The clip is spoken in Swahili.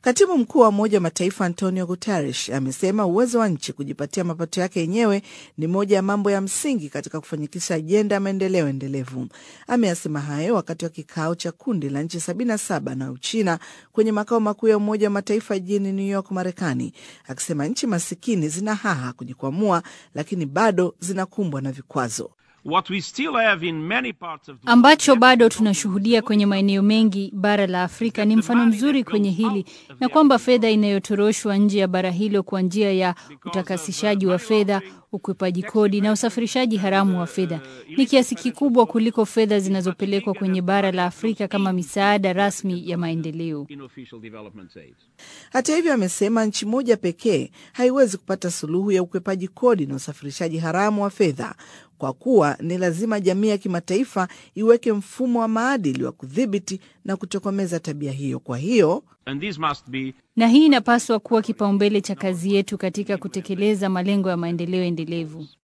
Katibu mkuu wa Umoja wa Mataifa Antonio Guterres amesema uwezo wa nchi kujipatia mapato yake yenyewe ni moja ya mambo ya msingi katika kufanikisha ajenda ya maendeleo endelevu. Ameyasema hayo wakati wa kikao cha kundi la nchi 77 na Uchina kwenye makao makuu ya Umoja wa Mataifa jijini New York, Marekani, akisema nchi masikini zina haha kujikwamua, lakini bado zinakumbwa na vikwazo. Ambacho bado tunashuhudia kwenye maeneo mengi bara la Afrika ni mfano mzuri kwenye hili, na kwamba fedha inayotoroshwa nje ya bara hilo kwa njia ya utakasishaji wa fedha, ukwepaji kodi na usafirishaji haramu wa fedha ni kiasi kikubwa kuliko fedha zinazopelekwa kwenye bara la Afrika kama misaada rasmi ya maendeleo. Hata hivyo, amesema nchi moja pekee haiwezi kupata suluhu ya ukwepaji kodi na usafirishaji haramu wa fedha, kwa kuwa ni lazima jamii ya kimataifa iweke mfumo wa maadili wa kudhibiti na kutokomeza tabia hiyo. Kwa hiyo, na hii inapaswa kuwa kipaumbele cha kazi yetu katika kutekeleza malengo ya maendeleo endelevu.